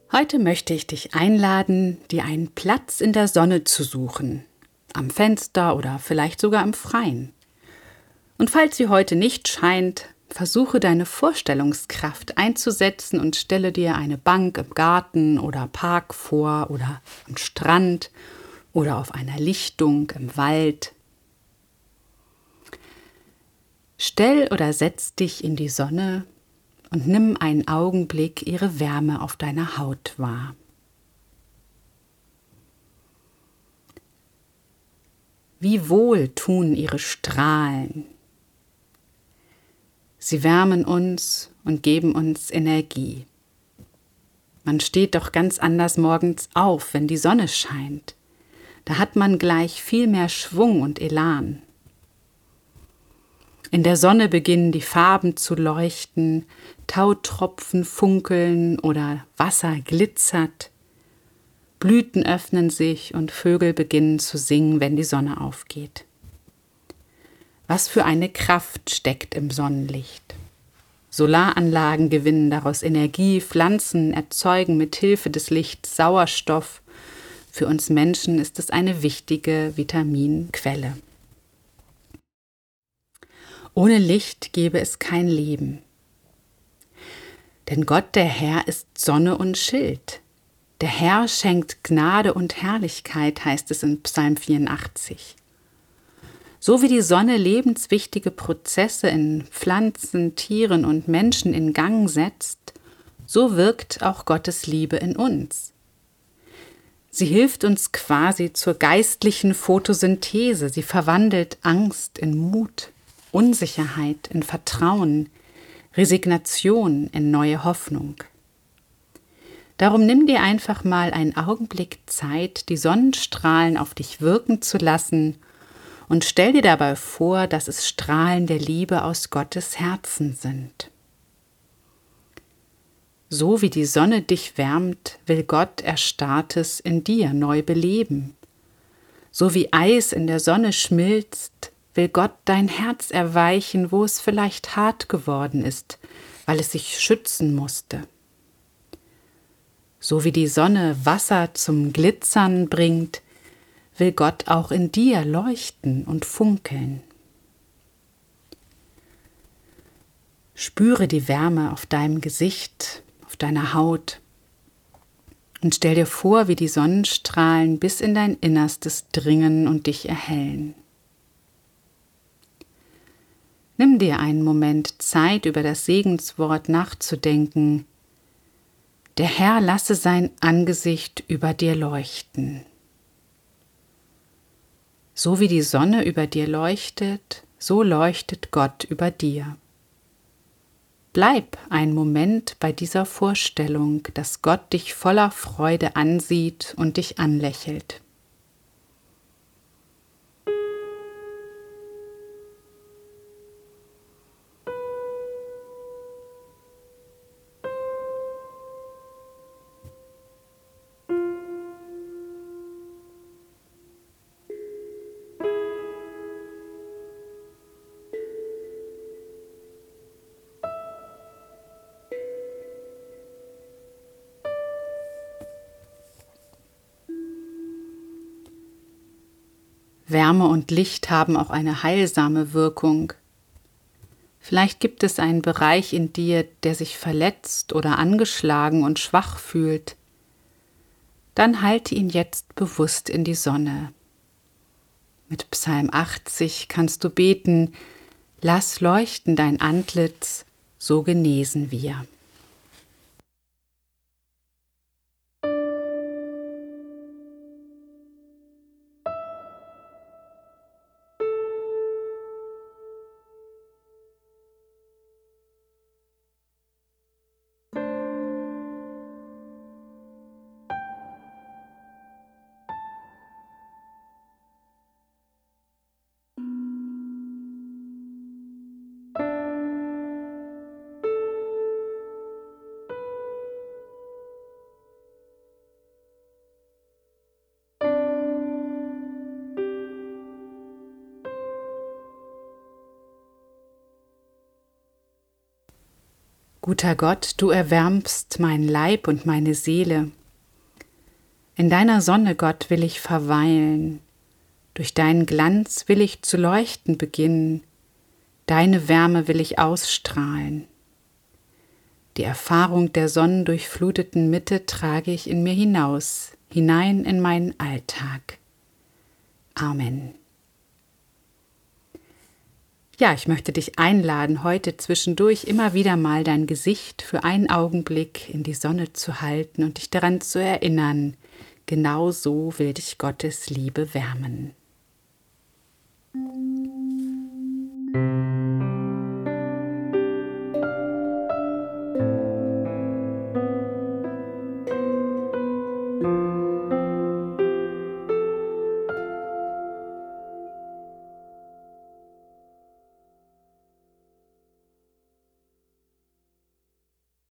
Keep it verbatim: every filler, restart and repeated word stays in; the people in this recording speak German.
Heute möchte ich dich einladen, dir einen Platz in der Sonne zu suchen, am Fenster oder vielleicht sogar im Freien. Und falls sie heute nicht scheint, versuche deine Vorstellungskraft einzusetzen und stelle dir eine Bank im Garten oder Park vor oder am Strand oder auf einer Lichtung im Wald. Stell oder setz dich in die Sonne und nimm einen Augenblick ihre Wärme auf deiner Haut wahr. Wie wohl tun ihre Strahlen. Sie wärmen uns und geben uns Energie. Man steht doch ganz anders morgens auf, wenn die Sonne scheint. Da hat man gleich viel mehr Schwung und Elan. In der Sonne beginnen die Farben zu leuchten, Tautropfen funkeln oder Wasser glitzert. Blüten öffnen sich und Vögel beginnen zu singen, wenn die Sonne aufgeht. Was für eine Kraft steckt im Sonnenlicht. Solaranlagen gewinnen daraus Energie, Pflanzen erzeugen mit Hilfe des Lichts Sauerstoff. Für uns Menschen ist es eine wichtige Vitaminquelle. Ohne Licht gäbe es kein Leben. Denn Gott, der Herr, ist Sonne und Schild. Der Herr schenkt Gnade und Herrlichkeit, heißt es in Psalm vierundachtzig. So wie die Sonne lebenswichtige Prozesse in Pflanzen, Tieren und Menschen in Gang setzt, so wirkt auch Gottes Liebe in uns. Sie hilft uns quasi zur geistlichen Photosynthese. Sie verwandelt Angst in Mut, Unsicherheit in Vertrauen, Resignation in neue Hoffnung. Darum nimm dir einfach mal einen Augenblick Zeit, die Sonnenstrahlen auf dich wirken zu lassen und stell dir dabei vor, dass es Strahlen der Liebe aus Gottes Herzen sind. So wie die Sonne dich wärmt, will Gott Erstarrtes in dir neu beleben. So wie Eis in der Sonne schmilzt, will Gott dein Herz erweichen, wo es vielleicht hart geworden ist, weil es sich schützen musste. So wie die Sonne Wasser zum Glitzern bringt, will Gott auch in dir leuchten und funkeln. Spüre die Wärme auf deinem Gesicht, auf deiner Haut und stell dir vor, wie die Sonnenstrahlen bis in dein Innerstes dringen und dich erhellen. Nimm dir einen Moment Zeit, über das Segenswort nachzudenken. Der Herr lasse sein Angesicht über dir leuchten. So wie die Sonne über dir leuchtet, so leuchtet Gott über dir. Bleib einen Moment bei dieser Vorstellung, dass Gott dich voller Freude ansieht und dich anlächelt. Wärme und Licht haben auch eine heilsame Wirkung. Vielleicht gibt es einen Bereich in dir, der sich verletzt oder angeschlagen und schwach fühlt. Dann halte ihn jetzt bewusst in die Sonne. Mit Psalm achtzig kannst du beten: Lass leuchten dein Antlitz, so genesen wir. Guter Gott, du erwärmst mein Leib und meine Seele. In deiner Sonne, Gott, will ich verweilen. Durch deinen Glanz will ich zu leuchten beginnen. Deine Wärme will ich ausstrahlen. Die Erfahrung der sonnendurchfluteten Mitte trage ich in mir hinaus, hinein in meinen Alltag. Amen. Ja, ich möchte dich einladen, heute zwischendurch immer wieder mal dein Gesicht für einen Augenblick in die Sonne zu halten und dich daran zu erinnern, genau so will dich Gottes Liebe wärmen.